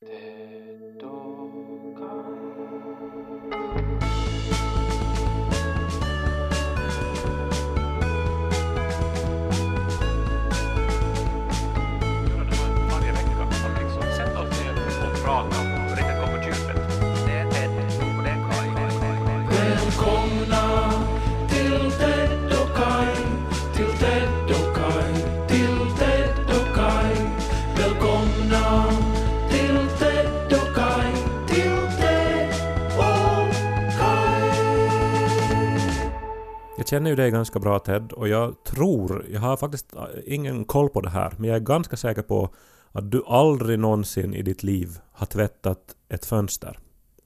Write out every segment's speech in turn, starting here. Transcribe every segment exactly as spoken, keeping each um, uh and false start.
Välkomna till Ted och Kai, till Ted och Kai, till Ted och Kai. Välkomna till Ted och Kai, till Ted och Kai. Jag känner ju dig ganska bra, Ted, och jag tror, jag har faktiskt ingen koll på det här, men jag är ganska säker på att du aldrig någonsin i ditt liv har tvättat ett fönster.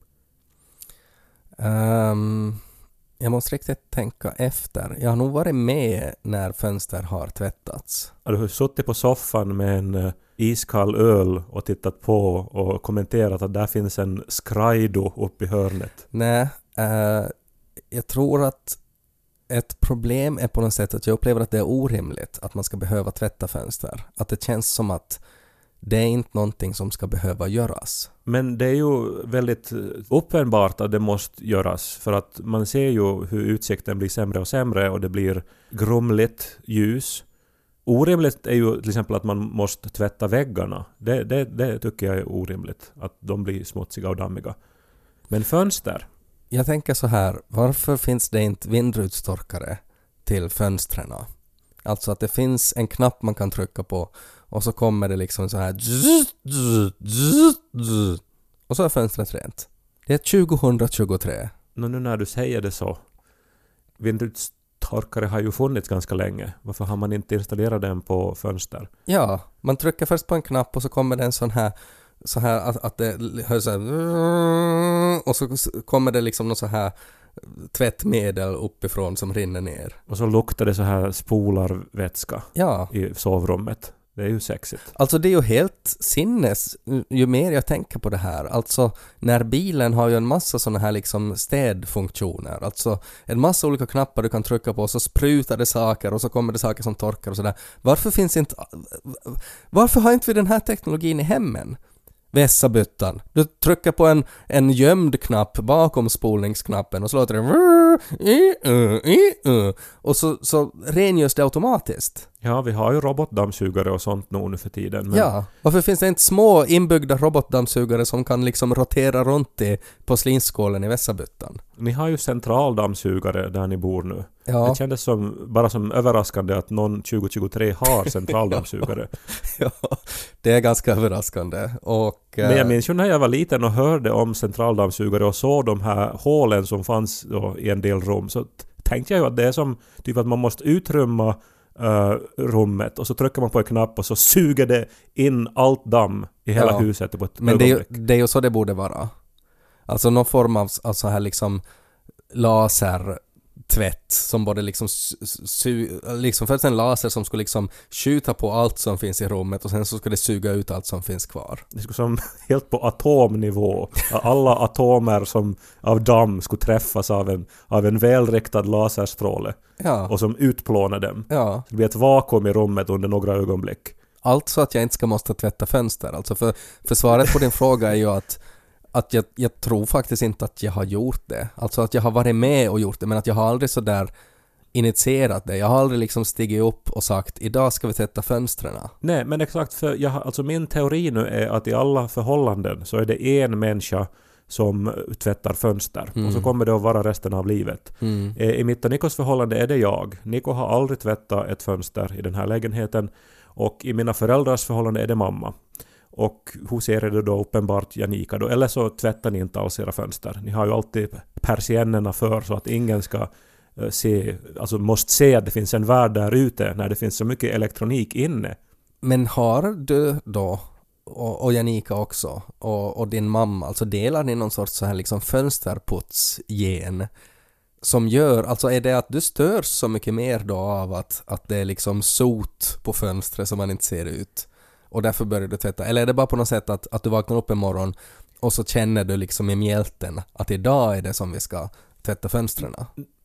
Um, jag måste riktigt tänka efter. Jag har nog varit med när fönster har tvättats. Har du suttit på soffan med en uh, iskall öl och tittat på och kommenterat att där finns en skrajdo uppe i hörnet? Nej, uh, jag tror att ett problem är på något sätt att jag upplever att det är orimligt att man ska behöva tvätta fönster. Att det känns som att det är inte någonting som ska behöva göras. Men det är ju väldigt uppenbart att det måste göras, för att man ser ju hur utsikten blir sämre och sämre och det blir grumligt ljus. Orimligt är ju till exempel att man måste tvätta väggarna. Det, det, det tycker jag är orimligt, att de blir smutsiga och dammiga. Men fönster? Jag tänker så här, varför finns det inte vindrutstorkare till fönstren? Alltså att det finns en knapp man kan trycka på och så kommer det liksom så här och så är fönstret rent. Det är tjugohundratjugotre. Nå, nu när du säger det så, vindrutstorkare har ju funnits ganska länge. Varför har man inte installerat den på fönster? Ja, man trycker först på en knapp och så kommer det en sån här så här att, att det hörs så här, och så kommer det liksom något så här tvättmedel uppifrån som rinner ner. Och så luktar det så här spolarvätska ja. i sovrummet. Det är ju sexigt. Alltså det är ju helt sinnes ju mer jag tänker på det här. Alltså när bilen har ju en massa såna här liksom städfunktioner. Alltså en massa olika knappar du kan trycka på och så sprutar det saker och så kommer det saker som torkar och sådär. Varför finns inte varför har inte vi den här teknologin i hemmen? Vässabyttan. Du trycker på en, en gömd knapp bakom spolningsknappen och så låter det och så, så rengörs det automatiskt. Ja, vi har ju robotdammsugare och sånt nu för tiden. Men... Ja, varför finns det inte små inbyggda robotdammsugare som kan liksom rotera runt i porslinsskålen i vässabyttan? Ni har ju centraldammsugare där ni bor nu. Ja. Det kändes som, bara som överraskande att någon tjugo tjugotre har centraldammsugare. Ja, det är ganska överraskande. Och, men jag minns ju när jag var liten och hörde om centraldammsugare och såg de här hålen som fanns då i en del rum, så tänkte jag ju att det är som typ att man måste utrymma uh, rummet och så trycker man på en knapp och så suger det in allt damm i hela ja. huset på ett men det är, ju, ögonblick. det är ju så det borde vara. Alltså någon form av alltså här liksom laser tvätt som både liksom su- liksom först en laser som skulle liksom skjuta på allt som finns i rummet och sen så skulle det suga ut allt som finns kvar. Det skulle som helt på atomnivå. Alla atomer som av damm skulle träffas av en, av en välriktad laserstråle. Ja. Och som utplånar dem. Ja. Det blir ett vakuum i rummet under några ögonblick. Allt så att jag inte ska måste tvätta fönster. Alltså för, för svaret på din fråga är ju att Att jag, jag tror faktiskt inte att jag har gjort det. Alltså att jag har varit med och gjort det, men att jag har aldrig så där initierat det. Jag har aldrig liksom stigit upp och sagt idag ska vi tvätta fönstren. Nej, men exakt, för jag, alltså min teori nu är att i alla förhållanden så är det en människa som tvättar fönster. Mm. Och så kommer det att vara resten av livet. Mm. I mitt och Nikos förhållande är det jag. Niko har aldrig tvättat ett fönster i den här lägenheten. Och i mina föräldrars förhållande är det mamma. Och hos er är det då uppenbart Janika då. Eller så tvättar ni inte alls era fönster. Ni har ju alltid persiennerna för så att ingen ska uh, se, alltså måste se att det finns en värld där ute när det finns så mycket elektronik inne. Men har du då och, och Janika också och, och din mamma, alltså delar ni någon sorts så här liksom fönsterputsgen som gör, alltså är det att du störs så mycket mer då av att, att det är liksom sot på fönstret som man inte ser ut? Och därför börjar du tvätta. Eller är det bara på något sätt att, att du vaknar upp en morgon och så känner du liksom i mjälten att idag är det som vi ska tvätta fönstren?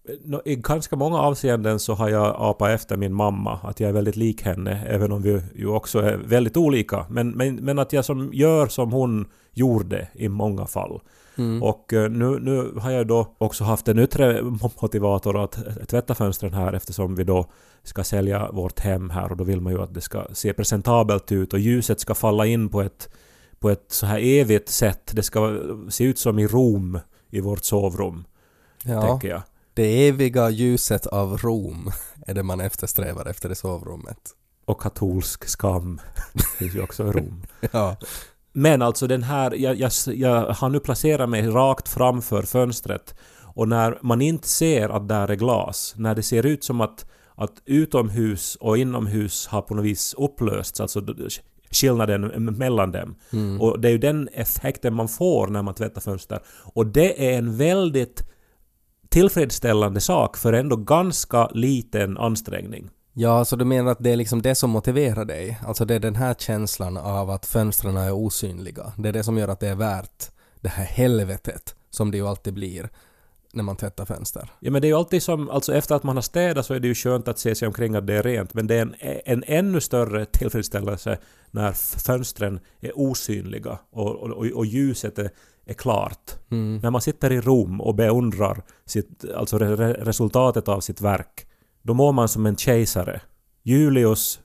I ganska många avseenden så har jag apat efter min mamma. Att jag är väldigt lik henne, även om vi ju också är väldigt olika. Men, men, men att jag som gör som hon gjorde i många fall. Mm. Och nu, nu har jag då också haft en yttre motivator att tvätta fönstren här, eftersom vi då ska sälja vårt hem här, och då vill man ju att det ska se presentabelt ut och ljuset ska falla in på ett, på ett så här evigt sätt. Det ska se ut som i Rom i vårt sovrum, ja, tänker jag. Det eviga ljuset av Rom är det man eftersträvar efter det sovrummet. Och katolsk skam finns ju också i Rom. Ja. Men alltså den här, jag, jag, jag har nu placerat mig rakt framför fönstret, och när man inte ser att där är glas, när det ser ut som att, att utomhus och inomhus har på något vis upplösts, alltså skillnaden mellan dem. Mm. Och det är ju den effekten man får när man tvättar fönster. Och det är en väldigt tillfredsställande sak för ändå ganska liten ansträngning. Ja, så du menar att det är liksom det som motiverar dig? Alltså det är den här känslan av att fönstren är osynliga. Det är det som gör att det är värt det här helvetet som det ju alltid blir när man tvättar fönster. Ja, men det är ju alltid som, alltså efter att man har städat så är det ju skönt att se sig omkring att det är rent, men det är en, en ännu större tillfredsställelse när fönstren är osynliga och, och, och ljuset är, är klart. Mm. När man sitter i Rom och beundrar sitt, alltså re, resultatet av sitt verk, då mår man som en kejsare. Julius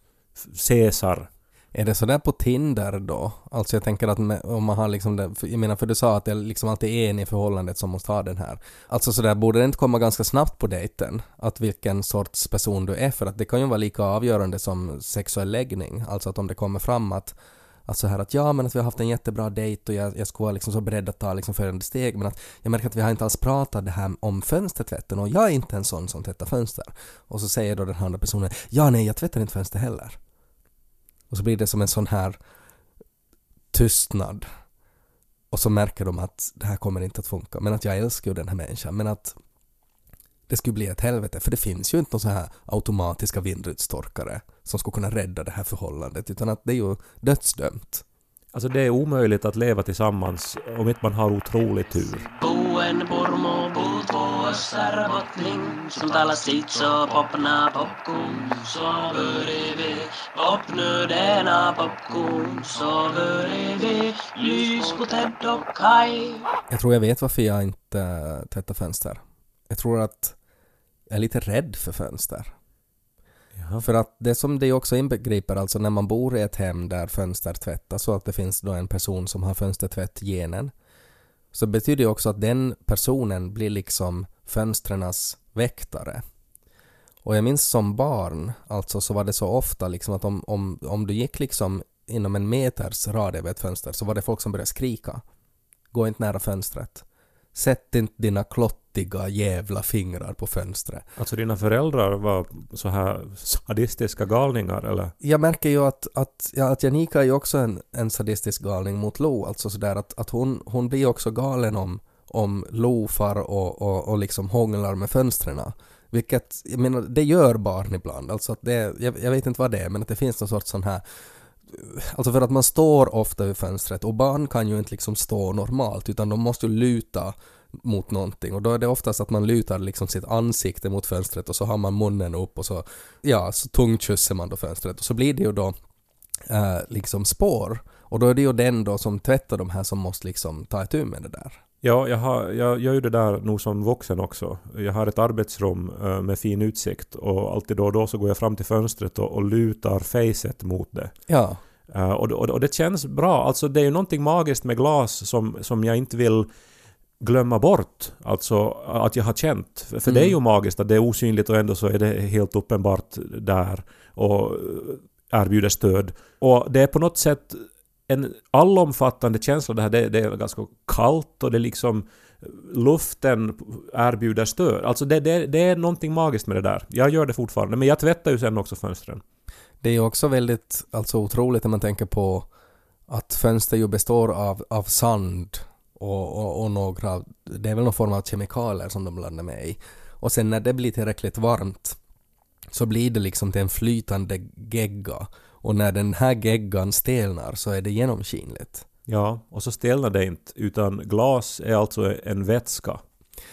Caesar. Är det så där på Tinder då? Alltså jag tänker att om man har liksom det, jag menar för du sa att det är liksom alltid en i förhållandet som måste ha den här. Alltså så där borde det inte komma ganska snabbt på dejten att vilken sorts person du är, för att det kan ju vara lika avgörande som sexuell läggning. Alltså att om det kommer fram att alltså här att ja, men att vi har haft en jättebra dejt och jag, jag skulle vara liksom så beredd att ta liksom följande steg, men att jag märker att vi har inte alls pratat det här om fönstertvätten och jag är inte en sån som tvättar fönster. Och så säger då den andra personen, ja nej, jag tvättar inte fönster heller. Och så blir det som en sån här tystnad. Och så märker de att det här kommer inte att funka. Men att jag älskar ju den här människan. Men att det skulle bli ett helvete. För det finns ju inte någon så här automatiska vindrutstorkare som skulle kunna rädda det här förhållandet. Utan att det är ju dödsdömt. Alltså det är omöjligt att leva tillsammans om inte man har otrolig tur. Buen pormo puutuossa bottling, som talar sitt så popna popcorn, så bredvid popnödena popcorn, så bredvid lys på Ted och Kai. Jag tror jag vet varför jag inte tvättar fönster. Jag tror att jag är lite rädd för fönster. Ja. För att det som det också inbegriper, alltså när man bor i ett hem där fönster tvättas, så att det finns då en person som har fönstertvätt-genen, så betyder det också att den personen blir liksom fönstrenas väktare. Och jag minns som barn, alltså så var det så ofta liksom att om, om, om du gick liksom inom en meters radie av ett fönster, så var det folk som började skrika. Gå inte nära fönstret. Sätt inte dina klottiga jävla fingrar på fönstret. Alltså dina föräldrar var så här sadistiska galningar, eller? Jag märker ju att, att, ja, att Janika är ju också en, en sadistisk galning mot Lo. Alltså sådär att, att hon, hon blir också galen om, om Lo far och, och, och liksom hånglar med fönstren. Vilket, jag menar, det gör barn ibland. Alltså att det, jag, jag vet inte vad det är, men att det finns någon sorts sån här. Alltså för att man står ofta vid fönstret och barn kan ju inte liksom stå normalt, utan de måste ju luta mot någonting, och då är det oftast att man lutar liksom sitt ansikte mot fönstret och så har man munnen upp och så ja, så tungkysser man då fönstret, och så blir det ju då äh, liksom spår, och då är det ju den då som tvättar de här som måste liksom ta ett med det där. Ja, jag, har, jag gör ju det där nog som vuxen också. Jag har ett arbetsrum äh, med fin utsikt, och alltid då och då så går jag fram till fönstret och, och lutar facet mot det. Ja. Uh, och, och, och det känns bra. Alltså det är ju någonting magiskt med glas som, som jag inte vill glömma bort. Alltså att jag har känt. För, för mm. det är ju magiskt att det är osynligt och ändå så är det helt uppenbart där och erbjuder stöd. Och det är på något sätt en allomfattande känsla det här. Det, det är ganska kallt och det liksom luften erbjuder stöd. Alltså det, det, det är någonting magiskt med det där. Jag gör det fortfarande, men jag tvättar ju sen också fönstren. Det är också väldigt alltså otroligt när man tänker på att fönster ju består av, av sand och, och, och några, det är väl någon form av kemikalier som de blandar med i. Och sen när det blir tillräckligt varmt så blir det liksom till en flytande gegga. Och när den här geggan stelnar så är det genomskinligt. Ja, och så stelnar det inte, utan glas är alltså en vätska.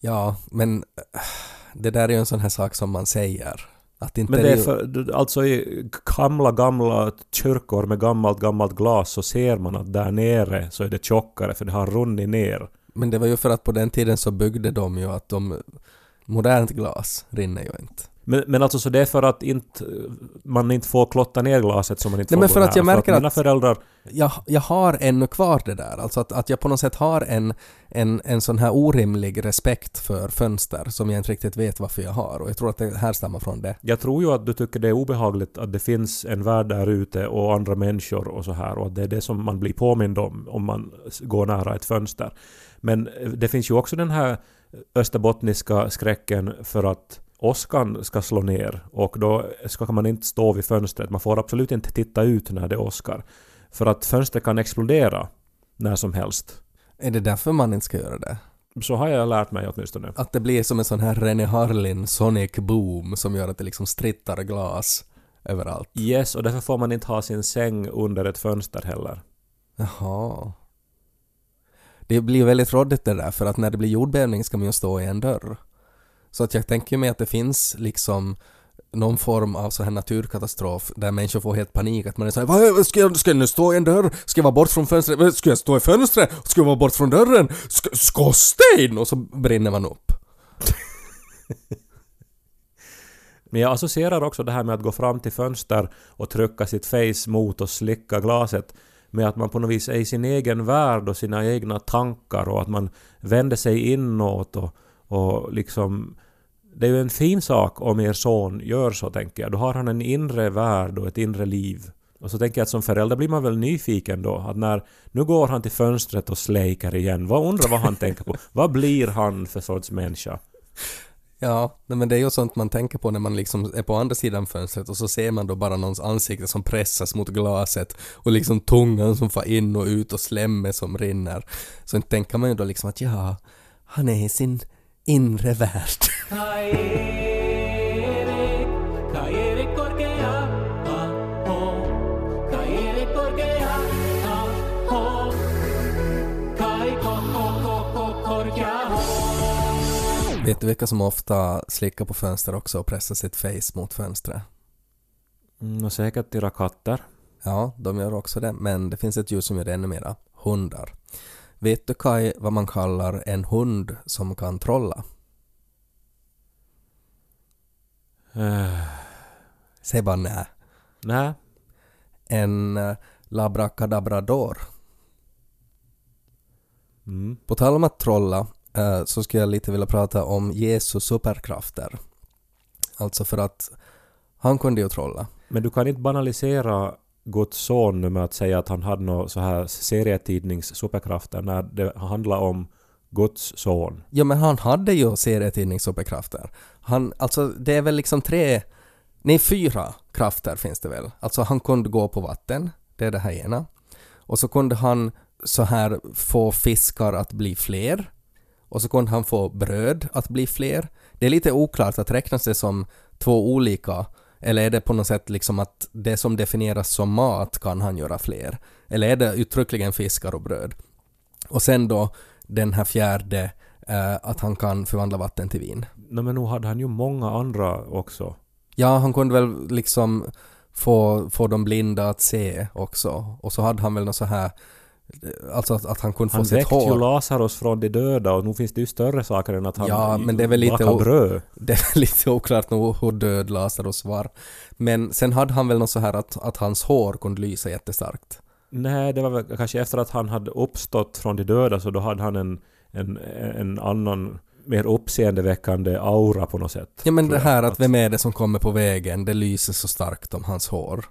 Ja, men äh, det där är ju en sån här sak som man säger. Att inte Men det är ju... för, alltså i gamla, gamla kyrkor med gammalt, gammalt glas så ser man att där nere så är det tjockare för det har runnit ner. Men det var ju för att på den tiden så byggde de ju att de modernt glas rinner ju inte. Men, men alltså så det är för att inte, man inte får klotta ner glaset som man inte Nej, får men gå för att här. jag märker för att mina att- föräldrar... Jag, jag har ännu kvar det där. Alltså att, att jag på något sätt har en, en, en sån här orimlig respekt för fönster som jag inte riktigt vet varför jag har. Och jag tror att det här stammar från det. Jag tror ju att du tycker det är obehagligt att det finns en värld där ute och andra människor och så här. Och att det är det som man blir påmind om om man går nära ett fönster. Men det finns ju också den här österbottniska skräcken för att åskan ska slå ner och då ska man inte stå vid fönstret. Man får absolut inte titta ut när det åskar. För att fönstret kan explodera när som helst. Är det därför man inte ska göra det? Så har jag lärt mig åtminstone. Att det blir som en sån här René Harlin Sonic Boom som gör att det liksom strittar glas överallt. Yes, och därför får man inte ha sin säng under ett fönster heller. Jaha. Det blir väldigt råddigt det där för att när det blir jordbävning ska man ju stå i en dörr. Så att jag tänker mig att det finns liksom någon form av så här naturkatastrof där människor får helt panik att man är så här: vad ska jag, ska jag nu stå i en dörr? Ska jag vara bort från fönstret? Ska jag stå i fönstret? Ska jag vara bort från dörren? Ska, skorsten! Och så brinner man upp. Men jag associerar också det här med att gå fram till fönster och trycka sitt face mot och slicka glaset med att man på något vis är i sin egen värld och sina egna tankar och att man vänder sig inåt och, och liksom... Det är ju en fin sak om er son gör så, tänker jag. Då har han en inre värld och ett inre liv. Och så tänker jag att som förälder blir man väl nyfiken då. Att när, nu går han till fönstret och släkar igen. Vad undrar vad han tänker på? Vad blir han för sorts människa? Ja, men det är ju sånt man tänker på när man liksom är på andra sidan fönstret och så ser man då bara någons ansikte som pressas mot glaset och liksom tungan som får in och ut och slemmer som rinner. Så tänker man ju då liksom att ja, han är i sin inre värld. Vet du vilka som ofta slickar på fönster också och pressar sitt face mot fönstret? Mm, och säkert dina katter. Ja, de gör också det. Men det finns ett djur som gör det ännu mera. Hundar. Vet du Kai vad man kallar en hund som kan trolla? Uh, Säg bara nej. nej. En uh, labrakadabrador. Mm. På tal om att trolla uh, så skulle jag lite vilja prata om Jesu superkrafter. Alltså för att han kunde ju trolla. Men du kan inte banalisera Guds son nu med att säga att han hade några så här serietidnings superkrafter när det handlar om Guds son. Ja, men han hade ju serietidningssuperkrafter. Han, alltså det är väl liksom tre, nej fyra krafter finns det väl. Alltså han kunde gå på vatten, det är det här ena. Och så kunde han så här få fiskar att bli fler. Och så kunde han få bröd att bli fler. Det är lite oklart att räknas det som två olika. Eller är det på något sätt liksom att det som definieras som mat kan han göra fler? Eller är det uttryckligen fiskar och bröd? Och sen då den här fjärde, eh, att han kan förvandla vatten till vin. Nej, men nu hade han ju många andra också. Ja, han kunde väl liksom få, få de blinda att se också. Och så hade han väl något så här, alltså att, att han kunde Han få sitt väckte ju hår. Lazarus från de döda och nu finns det ju större saker än att han Ja, men det är väl lite bakar o- bröd. Det är lite oklart nog hur död Lazarus var. Men sen hade han väl något så här att, att hans hår kunde lysa jättestarkt. Nej, det var väl kanske efter att han hade uppstått från de döda så då hade han en, en, en annan mer uppseendeväckande aura på något sätt. Ja, men tror det jag. här att vem är det som kommer på vägen, det lyser så starkt om hans hår.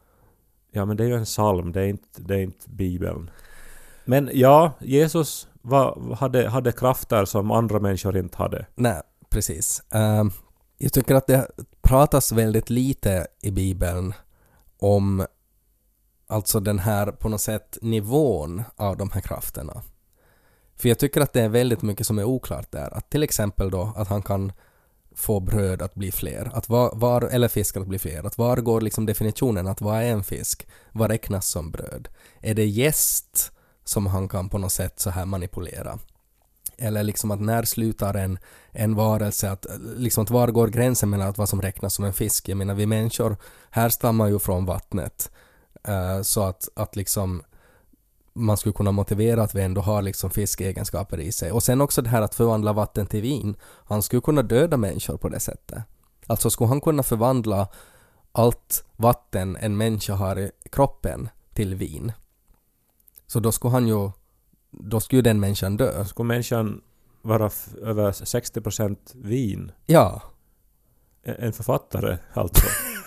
Ja, men det är ju en psalm, det är inte, det är inte Bibeln. Men ja, Jesus var, hade, hade krafter som andra människor inte hade. Nej, precis. Uh, jag tycker att det pratas väldigt lite i Bibeln om alltså den här på något sätt nivån av de här krafterna. För jag tycker att det är väldigt mycket som är oklart där. Att till exempel då att han kan få bröd att bli fler. Att var, var, eller fiskar att bli fler. Att var går liksom definitionen att vad är en fisk? Vad räknas som bröd? Är det jäst som han kan på något sätt så här manipulera? Eller liksom att när slutar en, en varelse, att, liksom att var går gränsen mellan att vad som räknas som en fisk? Jag menar, vi människor härstammar ju från vattnet. Uh, så att, att liksom man skulle kunna motivera att vi ändå har liksom fiskegenskaper i sig. Och sen också det här att förvandla vatten till vin. Han skulle kunna döda människor på det sättet. Alltså skulle han kunna förvandla allt vatten en människa har i kroppen till vin. Så då skulle han ju då skulle den människan dö. Skulle människan vara f- över sextio procent vin? Ja. En, en författare alltså.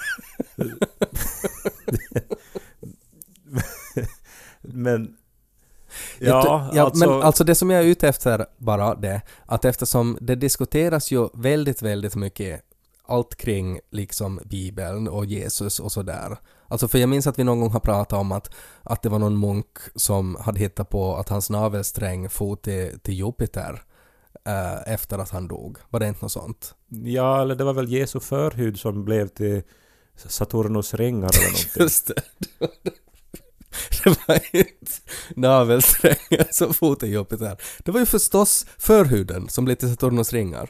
Men ja, ja alltså, men alltså det som jag är ute efter bara det att eftersom det diskuteras ju väldigt väldigt mycket allt kring liksom Bibeln och Jesus och sådär. Alltså för jag minns att vi någon gång har pratat om att, att det var någon munk som hade hittat på att hans navelsträng for till, till Jupiter äh, efter att han dog. Var det inte något sånt? Ja, eller det var väl Jesu förhud som blev till Saturnus ringar eller någonting. Just det. Det var inte navelsträngen som for till Jupiter. Det var ju förstås förhuden som blev till Saturnus ringar.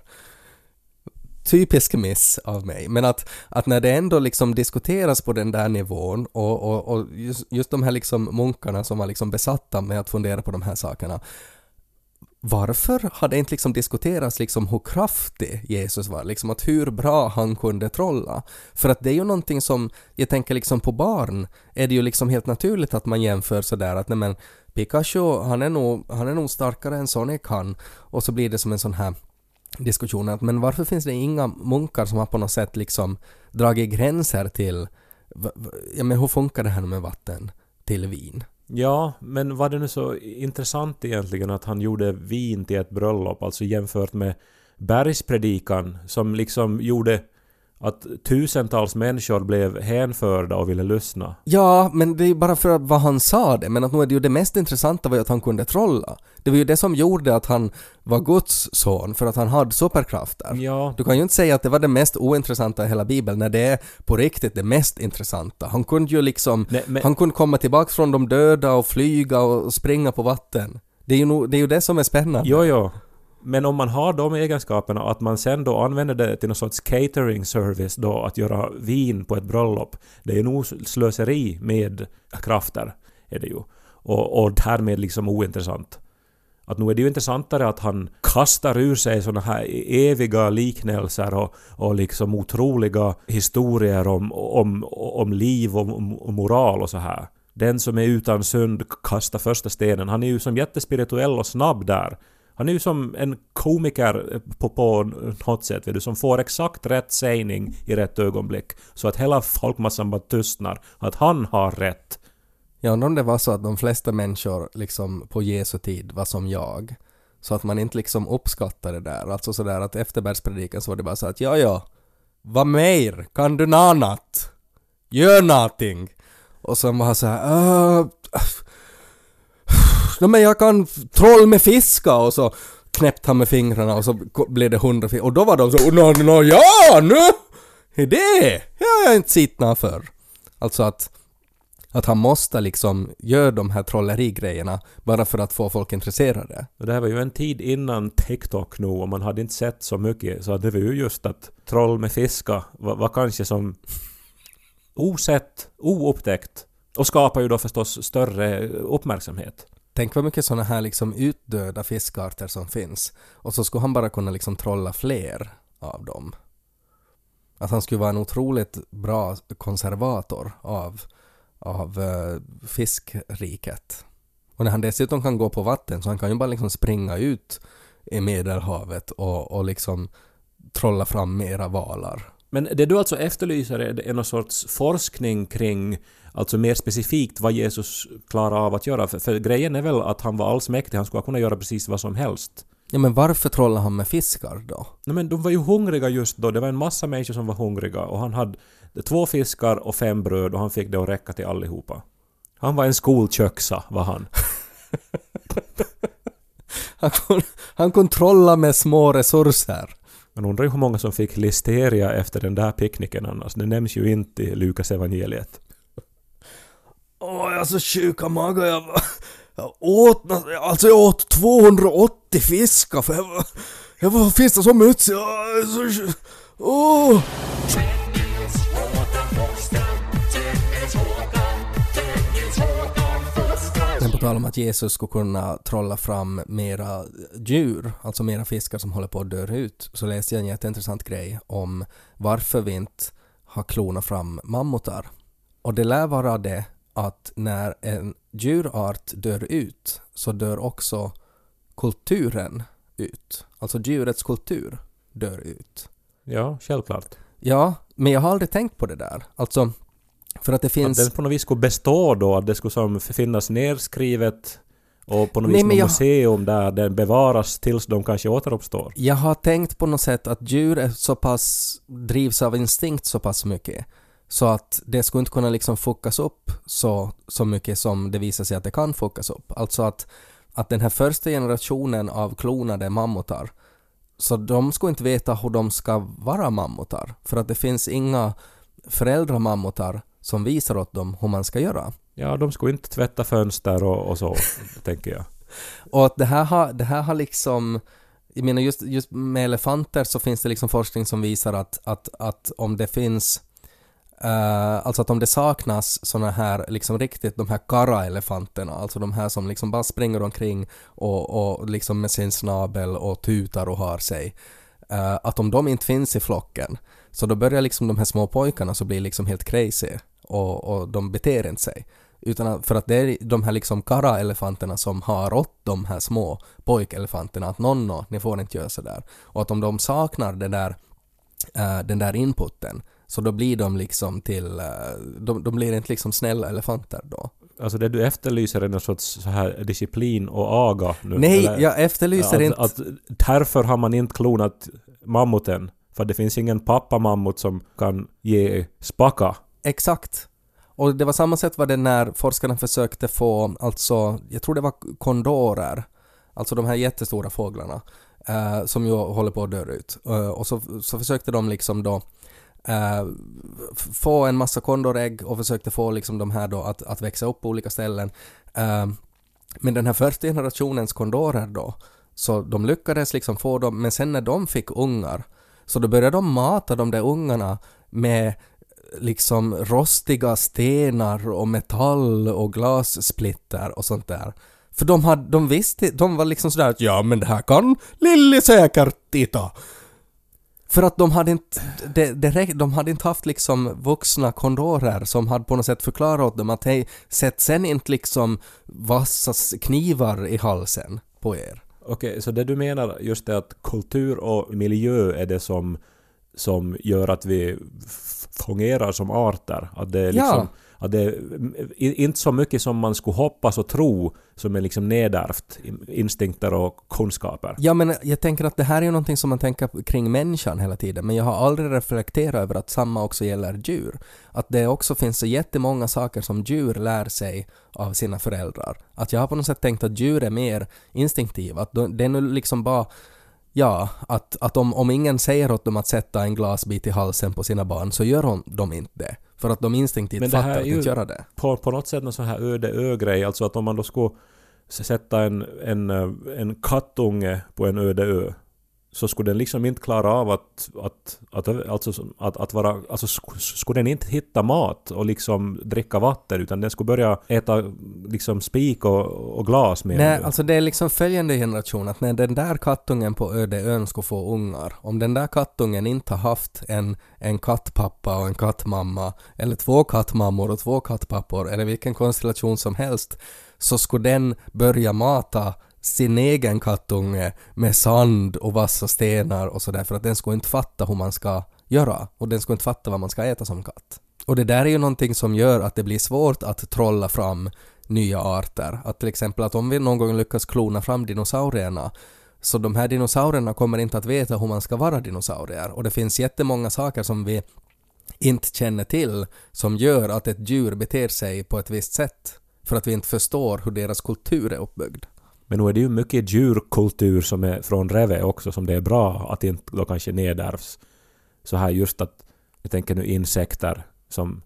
Typisk miss av mig. Men att, att när det ändå liksom diskuteras på den där nivån och, och, och just, just de här liksom munkarna som var liksom besatta med att fundera på de här sakerna. Varför hade inte liksom diskuterats liksom hur kraftig Jesus var? Liksom att hur bra han kunde trolla. För att det är ju någonting som, jag tänker liksom på barn, är det ju liksom helt naturligt att man jämför sådär att nej men Pikachu, han är nog, han är nog starkare än Sonic han. Och så blir det som en sån här diskussion att men varför finns det inga munkar som har på något sätt liksom dragit gränser till ja men hur funkar det här med vatten till vin? Ja, men var det nu så intressant egentligen att han gjorde vin till ett bröllop, alltså jämfört med bergspredikan som liksom gjorde att tusentals människor blev hänförda och ville lyssna. Ja, men det är ju bara för vad han sa det, men att nu är det ju det mest intressanta var ju att han kunde trolla. Det var ju det som gjorde att han var Guds son, för att han hade superkrafter. Ja. Du kan ju inte säga att det var det mest ointressanta i hela Bibeln när det är på riktigt det mest intressanta. Han kunde ju liksom, Nej, men... han kunde komma tillbaka från de döda och flyga och springa på vatten. Det är ju, no, det, är ju det som är spännande. Jo, jo. Men om man har de egenskaperna att man sen då använder det till någon sorts catering service då att göra vin på ett bröllop, det är nog slöseri med krafter är det ju. Och, och därmed liksom ointressant. Att nu är det ju intressantare att han kastar ur sig såna här eviga liknelser och, och liksom otroliga historier om, om, om liv och om, om moral och så här. Den som är utan synd kastar första stenen. Han är ju som jättespirituell och snabb där. Han är ju som en komiker på, på något sätt, vet du, som får exakt rätt sägning i rätt ögonblick. Så att hela folkmassan bara tystnar. Att han har rätt. Ja, om det var så att de flesta människor liksom på Jesu tid var som jag. Så att man inte liksom uppskattar det där. Alltså sådär att efter bergspredikan så var det bara så att ja, ja, vad mer? Kan du något? Gör någonting. Och så var han så här, uh, no, men jag kan troll med fiska och så knäppte han med fingrarna och så blev det hundra fiskar. Och då var de så, no, no, ja, nu är det. Ja, jag har inte sittnat för. Alltså att, att han måste liksom göra de här trollerigrejerna bara för att få folk intresserade. Och det här var ju en tid innan TikTok nu och man hade inte sett så mycket. Så det var ju just att troll med fiska var, var kanske som osett, oupptäckt. Och skapar ju då förstås större uppmärksamhet. Tänk vad mycket såna här liksom utdöda fiskarter som finns. Och så skulle han bara kunna liksom trolla fler av dem. Att han skulle vara en otroligt bra konservator av, av uh, fiskriket. Och när han dessutom kan gå på vatten så han kan ju bara liksom springa ut i Medelhavet och, och liksom trolla fram mera valar. Men det du alltså efterlyser är någon sorts forskning kring, alltså mer specifikt vad Jesus klarar av att göra. För, för grejen är väl att han var allsmäktig, han skulle kunna göra precis vad som helst. Ja, men varför trollar han med fiskar då? Nej, men de var ju hungriga just då, det var en massa människor som var hungriga och han hade två fiskar och fem bröd och han fick det att räcka till allihopa. Han var en skolköksa, var han. han, kon, han kontrollerar med små resurser. Man undrar ju hur många som fick listeria efter den där picknicken annars. Det nämns ju inte i Lukas evangeliet. Åh, jag är så sjuka maga. Jag, Jag åt, alltså jag åt tvåhundraåttio fiskar för jag var, jag var, finns det så mycket? Åh! Men på tal om att Jesus skulle kunna trolla fram mera djur, alltså mera fiskar som håller på att dö ut, så läste jag en jätteintressant grej om varför vi inte har klonat fram mammutar. Och det lär vara det att när en djurart dör ut så dör också kulturen ut. Alltså djurets kultur dör ut. Ja, självklart. Ja, men jag har aldrig tänkt på det där. Alltså, för att det finns... Att den på något vis skulle bestå då, att det skulle som finnas nedskrivet och på något Nej, vis något jag... museum där den bevaras tills de kanske återuppstår. Jag har tänkt på något sätt att djur är så pass, drivs av instinkt så pass mycket så att det skulle inte kunna liksom fuckas upp så, så mycket som det visar sig att det kan fuckas upp. Alltså att, att den här första generationen av klonade mammutar, så de skulle inte veta hur de ska vara mammutar. För att det finns inga föräldramammutar som visar åt dem hur man ska göra. Ja, de skulle inte tvätta fönster och, och så, tänker jag. Och det här har, det här har liksom... Jag menar just, just med elefanter så finns det liksom forskning som visar att, att, att om det finns... Uh, alltså att om det saknas såna här liksom riktigt de här kara-elefanterna, alltså de här som liksom bara springer omkring och, och liksom med sin snabel och tutar och har sig, uh, att om de inte finns i flocken så då börjar liksom de här små pojkarna så blir liksom helt crazy och, och de beter inte sig. Utan att, för att det är de här liksom kara-elefanterna som har åt de här små pojkelefanterna att nonno, ni får inte göra så där. Och att om de saknar den där, uh, den där inputen så då blir de liksom till, de, de blir inte liksom snälla elefanter då. Alltså det du efterlyser är någon sorts så här disciplin och aga nu. Nej, eller? jag efterlyser att, inte... Att därför har man inte klonat mammuten. För det finns ingen pappa-mammut som kan ge spaka. Exakt. Och det var samma sätt var det när forskarna försökte få, alltså, jag tror det var kondorer, alltså de här jättestora fåglarna, eh, som ju håller på att dö ut. Uh, och så, så försökte de liksom då Uh, få en massa kondorägg och försökte få liksom de här då att, att växa upp på olika ställen. Uh, men den här första generationens kondorer då, så de lyckades liksom få dem, men sen när de fick ungar så då började de mata de där ungarna med liksom rostiga stenar och metall och glassplitter och sånt där. För de, hade, de visste, de var liksom sådär att ja men det här kan Lilli säkert titta. För att de hade inte det, det, de hade inte haft liksom vuxna kondorer som hade på något sätt förklarat åt dem att hej, sätt sen inte liksom vassa knivar i halsen på er. Okej, okay, så det du menar just är att kultur och miljö är det som, som gör att vi f- fungerar som arter. Att det är liksom... Ja. Att det är inte så mycket som man skulle hoppas och tro som är liksom nedärvt instinkter och kunskaper. Ja, men jag tänker att det här är ju någonting som man tänker kring människan hela tiden, men jag har aldrig reflekterat över att samma också gäller djur. Att det också finns så jättemånga saker som djur lär sig av sina föräldrar. Att jag har på något sätt tänkt att djur är mer instinktiva. Att det är nu liksom bara... Ja, att, att om, om ingen säger åt dem att sätta en glasbit i halsen på sina barn så gör de, de inte det. För att de instinktivt fattar att inte göra det. På, på något sätt en sån här öde ö-grej. Alltså att om man då skulle sätta en, en, en kattunge på en öde ö så skulle den liksom inte klara av att, att, att, alltså, att, att vara... Alltså skulle den inte hitta mat och liksom dricka vatten utan den skulle börja äta liksom spik och, och glas med. Nej, alltså det är liksom följande generation att när den där kattungen på öde ön skulle få ungar, om den där kattungen inte har haft en, en kattpappa och en kattmamma eller två kattmammor och två kattpappor eller vilken konstellation som helst så skulle den börja mata sin egen kattunge med sand och vassa stenar och sådär för att den ska inte fatta hur man ska göra och den ska inte fatta vad man ska äta som katt. Och det där är ju någonting som gör att det blir svårt att trolla fram nya arter. Att till exempel att om vi någon gång lyckas klona fram dinosaurierna så de här dinosaurierna kommer inte att veta hur man ska vara dinosaurier. Och det finns jättemånga saker som vi inte känner till som gör att ett djur beter sig på ett visst sätt för att vi inte förstår hur deras kultur är uppbyggd. Men nu är det ju mycket djurkultur som är från reve också som det är bra att inte då kanske nedärvs. Så här just att, jag tänker nu insekter som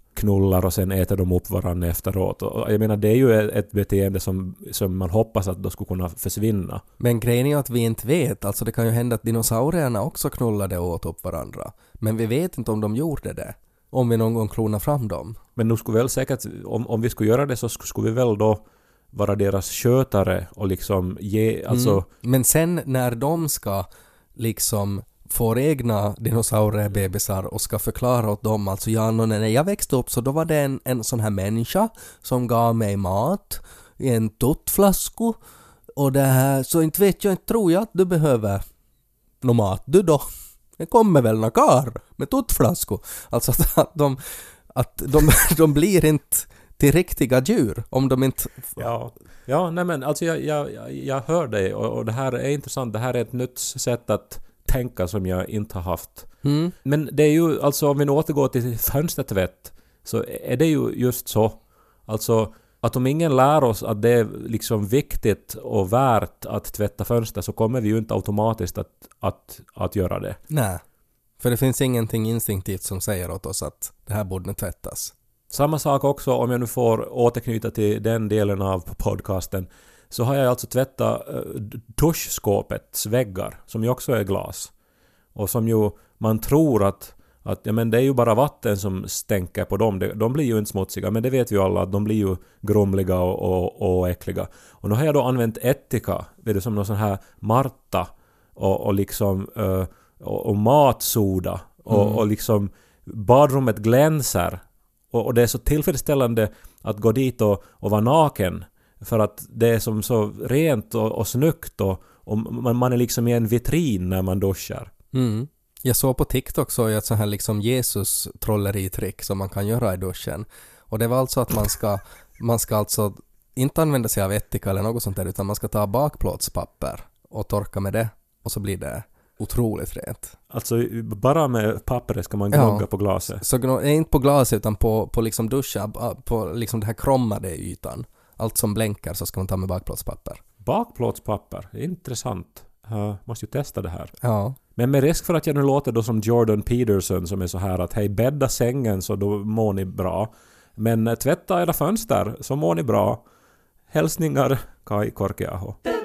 knullar och sen äter de upp varandra efteråt. Och jag menar, det är ju ett beteende som, som man hoppas att då skulle kunna försvinna. Men grejen är att vi inte vet. Alltså det kan ju hända att dinosaurierna också knullade och åt upp varandra. Men vi vet inte om de gjorde det. Om vi någon gång klonar fram dem. Men nu skulle väl säkert, om, om vi skulle göra det så skulle vi väl då vara deras skötare och liksom ge, alltså... Mm. Men sen när de ska liksom få egna dinosauriebebisar och ska förklara åt dem, alltså ja, när jag växte upp så då var det en, en sån här människa som gav mig mat i en tuttflasku och det här, så inte vet jag, inte tror jag att du behöver någon mat, du då? Det kommer väl några kar med tuttflasku. Alltså att, att, de, att de, de blir inte till riktiga djur om de inte... Ja, ja nej men alltså jag, jag, jag hör dig och, och det här är intressant. Det här är ett nytt sätt att tänka som jag inte har haft. Mm. Men det är ju, alltså om vi nu återgår till fönstertvätt så är det ju just så. Alltså att om ingen lär oss att det är liksom viktigt och värt att tvätta fönster så kommer vi ju inte automatiskt att, att, att göra det. Nej, för det finns ingenting instinktivt som säger åt oss att det här borde tvättas. Samma sak också, om jag nu får återknyta till den delen av podcasten, så har jag alltså tvättat uh, duschskåpets väggar som ju också är glas. Och som ju man tror att, att ja, men det är ju bara vatten som stänker på dem. De, de blir ju inte smutsiga, men det vet vi ju alla att de blir ju grumliga och, och, och äckliga. Och nu har jag då använt ättika, vet du, som någon sån här Marta och, och liksom uh, och, och matsoda och, mm. och liksom badrummet glänser. Och, och det är så tillfredsställande att gå dit och, och vara naken. För att det är som så rent och, och snyggt och, och man, man är liksom i en vitrin när man duschar. Mm. Jag såg på TikTok så ett så här liksom Jesus trolleritrick som man kan göra i duschen. Och det var alltså att man ska, man ska alltså inte använda sig av ättika eller något sånt där, utan man ska ta bakplåtspapper och torka med det och så blir det otroligt rent. Alltså bara med pappret ska man gnugga ja, på glaset? Så gnugga, inte på glaset utan på, på liksom duschen, på liksom det här krommade ytan. Allt som blänkar så ska man ta med bakplåtspapper. Bakplåtspapper? Intressant. Uh, måste ju testa det här. Ja. Men med risk för att jag nu låter då som Jordan Peterson som är så här att hej, bädda sängen så då mår ni bra. Men tvätta era fönster så mår ni bra. Hälsningar Kai Korkeaho.